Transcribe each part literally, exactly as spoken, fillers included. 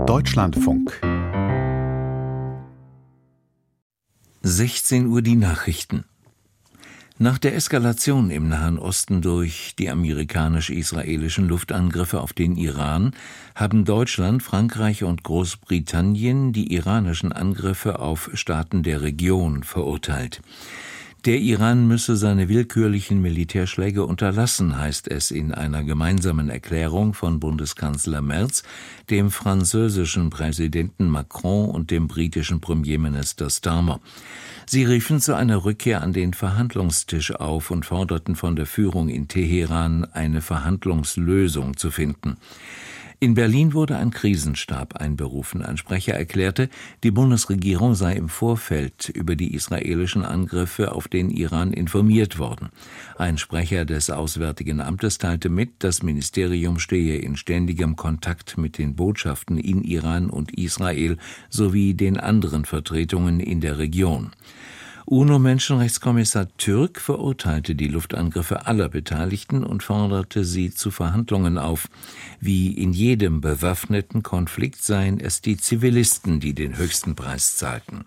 Deutschlandfunk. sechzehn Uhr die Nachrichten. Nach der Eskalation im Nahen Osten durch die amerikanisch-israelischen Luftangriffe auf den Iran haben Deutschland, Frankreich und Großbritannien die iranischen Angriffe auf Staaten der Region verurteilt. Der Iran müsse seine willkürlichen Militärschläge unterlassen, heißt es in einer gemeinsamen Erklärung von Bundeskanzler Merz, dem französischen Präsidenten Macron und dem britischen Premierminister Starmer. Sie riefen zu einer Rückkehr an den Verhandlungstisch auf und forderten von der Führung in Teheran, eine Verhandlungslösung zu finden. In Berlin wurde ein Krisenstab einberufen. Ein Sprecher erklärte, die Bundesregierung sei im Vorfeld über die israelischen Angriffe auf den Iran informiert worden. Ein Sprecher des Auswärtigen Amtes teilte mit, das Ministerium stehe in ständigem Kontakt mit den Botschaften in Iran und Israel sowie den anderen Vertretungen in der Region. UNO-Menschenrechtskommissar Türk verurteilte die Luftangriffe aller Beteiligten und forderte sie zu Verhandlungen auf. Wie in jedem bewaffneten Konflikt seien es die Zivilisten, die den höchsten Preis zahlten.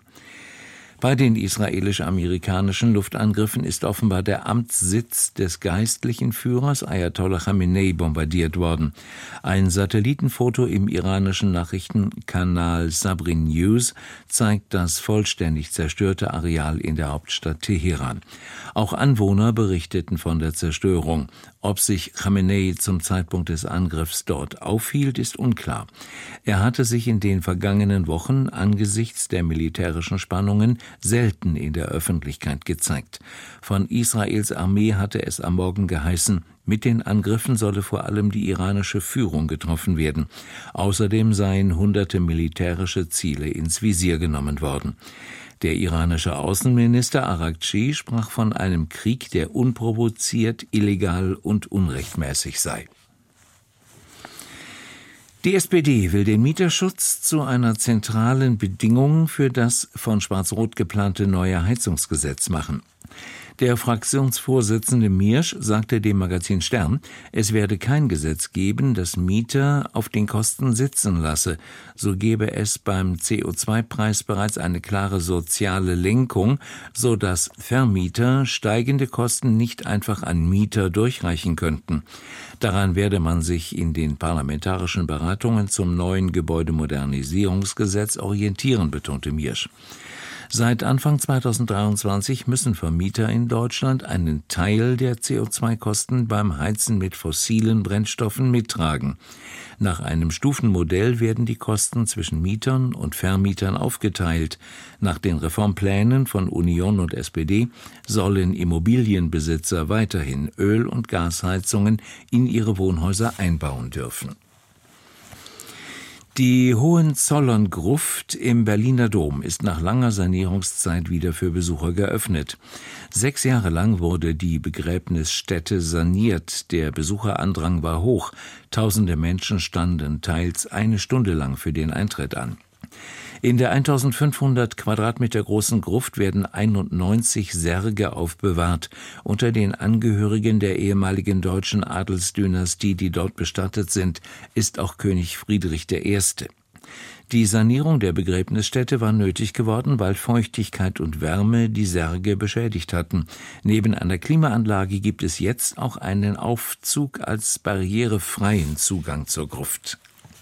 Bei den israelisch-amerikanischen Luftangriffen ist offenbar der Amtssitz des geistlichen Führers Ayatollah Khamenei bombardiert worden. Ein Satellitenfoto im iranischen Nachrichtenkanal Sabri News zeigt das vollständig zerstörte Areal in der Hauptstadt Teheran. Auch Anwohner berichteten von der Zerstörung. Ob sich Khamenei zum Zeitpunkt des Angriffs dort aufhielt, ist unklar. Er hatte sich in den vergangenen Wochen angesichts der militärischen Spannungen selten in der Öffentlichkeit gezeigt. Von Israels Armee hatte es am Morgen geheißen, mit den Angriffen solle vor allem die iranische Führung getroffen werden. Außerdem seien hunderte militärische Ziele ins Visier genommen worden. Der iranische Außenminister Araghchi sprach von einem Krieg, der unprovoziert, illegal und unrechtmäßig sei. Die S P D will den Mieterschutz zu einer zentralen Bedingung für das von Schwarz-Rot geplante neue Heizungsgesetz machen. Der Fraktionsvorsitzende Miersch sagte dem Magazin Stern, es werde kein Gesetz geben, das Mieter auf den Kosten sitzen lasse. So gebe es beim C O zwei Preis bereits eine klare soziale Lenkung, so dass Vermieter steigende Kosten nicht einfach an Mieter durchreichen könnten. Daran werde man sich in den parlamentarischen Beratungen zum neuen Gebäudemodernisierungsgesetz orientieren, betonte Miersch. Seit Anfang zweitausenddreiundzwanzig müssen Vermieter in Deutschland einen Teil der C O zwei Kosten beim Heizen mit fossilen Brennstoffen mittragen. Nach einem Stufenmodell werden die Kosten zwischen Mietern und Vermietern aufgeteilt. Nach den Reformplänen von Union und S P D sollen Immobilienbesitzer weiterhin Öl- und Gasheizungen in ihre Wohnhäuser einbauen dürfen. Die Hohenzollern-Gruft im Berliner Dom ist nach langer Sanierungszeit wieder für Besucher geöffnet. Sechs Jahre lang wurde die Begräbnisstätte saniert. Der Besucherandrang war hoch. Tausende Menschen standen teils eine Stunde lang für den Eintritt an. In der eintausendfünfhundert Quadratmeter großen Gruft werden einundneunzig Särge aufbewahrt. Unter den Angehörigen der ehemaligen deutschen Adelsdynastie, die dort bestattet sind, ist auch König Friedrich der Erste. Die Sanierung der Begräbnisstätte war nötig geworden, weil Feuchtigkeit und Wärme die Särge beschädigt hatten. Neben einer Klimaanlage gibt es jetzt auch einen Aufzug als barrierefreien Zugang zur Gruft.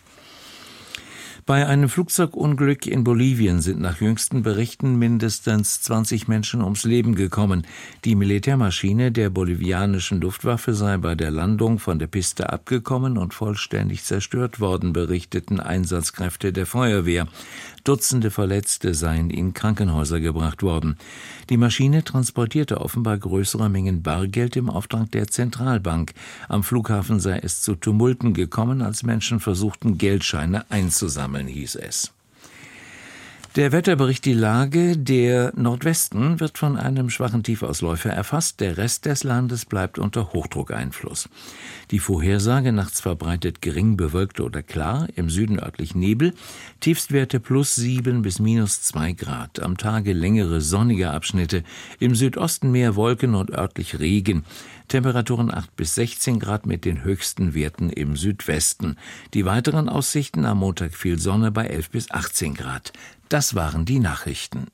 Bei einem Flugzeugunglück in Bolivien sind nach jüngsten Berichten mindestens zwanzig Menschen ums Leben gekommen. Die Militärmaschine der bolivianischen Luftwaffe sei bei der Landung von der Piste abgekommen und vollständig zerstört worden, berichteten Einsatzkräfte der Feuerwehr. Dutzende Verletzte seien in Krankenhäuser gebracht worden. Die Maschine transportierte offenbar größere Mengen Bargeld im Auftrag der Zentralbank. Am Flughafen sei es zu Tumulten gekommen, als Menschen versuchten, Geldscheine einzusammeln, hieß es. Der Wetterbericht die Lage: Der Nordwesten wird von einem schwachen Tiefausläufer erfasst, der Rest des Landes bleibt unter Hochdruckeinfluss. Die Vorhersage: nachts verbreitet gering bewölkt oder klar, im Süden örtlich Nebel, Tiefstwerte plus sieben bis minus zwei Grad, am Tage längere sonnige Abschnitte, im Südosten mehr Wolken und örtlich Regen. Temperaturen acht bis sechzehn Grad mit den höchsten Werten im Südwesten. Die weiteren Aussichten: am Montag viel Sonne bei elf bis achtzehn Grad. Das waren die Nachrichten.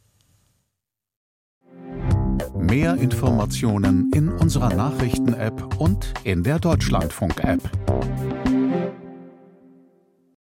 Mehr Informationen in unserer Nachrichten-App und in der Deutschlandfunk-App.